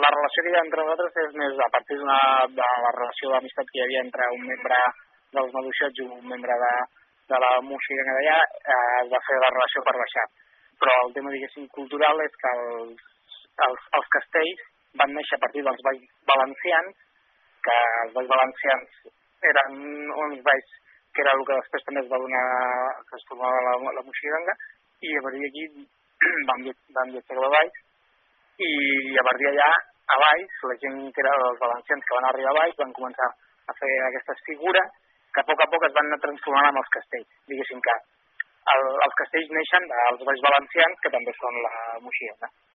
la relació que hi ha entre nosaltres és més a partir de la relació d'amistat que hi havia entre un membre dels Maduixots i un membre de la Moixiganga d'allà, es va fer la relació per baixar. Però el tema, diguéssim, cultural és que els castells van néixer a partir dels balls valencians, que els balls valencians eren uns balls que era el que després també es va donar, que es formava la Moixiganga, i a partir d'aquí van viatjar cap a Valls, i a partir d'allà, a Valls, la gent que era els valencians que van arribar a Valls van començar a fer aquestes figures que a poc es van anar transformant en els castells. Diguéssim que els castells neixen dels balls valencians, que també són la Moixiganga.